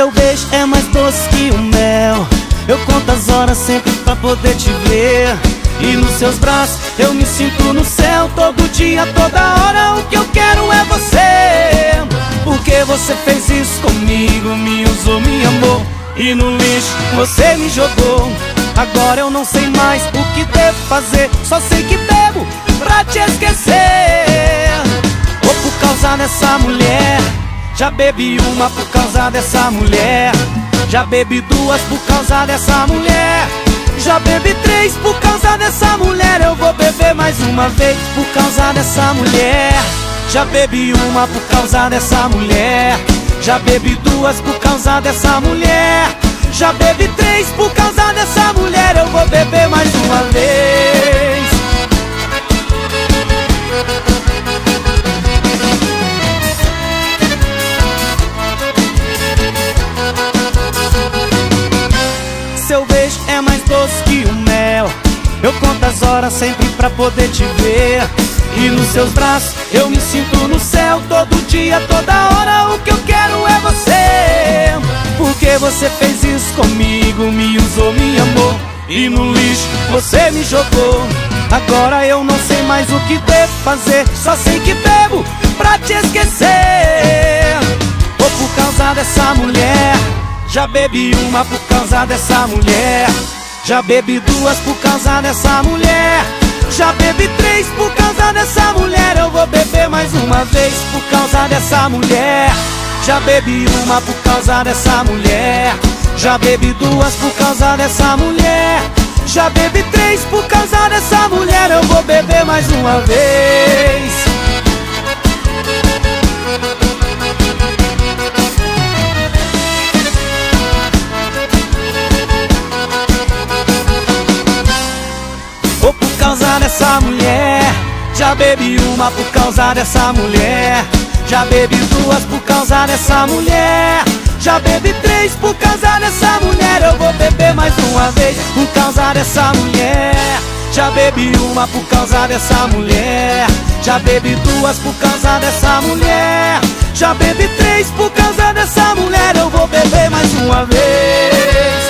Seu beijo é mais doce que o mel. Eu conto as horas sempre pra poder te ver. E nos seus braços eu me sinto no céu. Todo dia, toda hora, o que eu quero é você. Porque você fez isso comigo, me usou, me amou, e no lixo você me jogou. Agora eu não sei mais o que devo fazer. Só sei que bebo pra te esquecer. Ou por causa dessa mulher. Já bebi uma por causa dessa mulher. Já bebi duas por causa dessa mulher. Já bebi três por causa dessa mulher. Eu vou beber mais uma vez por causa dessa mulher. Já bebi uma por causa dessa mulher. Já bebi duas por causa dessa mulher. Já bebi três por causa dessa mulher. Eu vou beber mais uma vez. Seu beijo é mais doce que o mel. Eu conto as horas sempre pra poder te ver. E nos seus braços eu me sinto no céu. Todo dia, toda hora, o que eu quero é você. Porque você fez isso comigo, me usou, me amou, e no lixo você me jogou. Agora eu não sei mais o que devo fazer. Só sei que bebo pra te esquecer. Ou por causa dessa mulher. Já bebi uma por causa dessa mulher. Já bebi duas por causa dessa mulher. Já bebi três por causa dessa mulher. Eu vou beber mais uma vez por causa dessa mulher. Já bebi uma por causa dessa mulher. Já bebi duas por causa dessa mulher. Já bebi três por causa dessa mulher. Eu vou beber mais uma vez. Ou por causa dessa mulher. Já bebi uma por causa dessa mulher. Já bebi duas por causa dessa mulher. Já bebi três por causa dessa mulher. Eu vou beber mais uma vez por causa dessa mulher. Já bebi uma por causa dessa mulher. Já bebi duas por causa dessa mulher. Já bebi três por causa dessa mulher. Eu vou beber mais uma vez.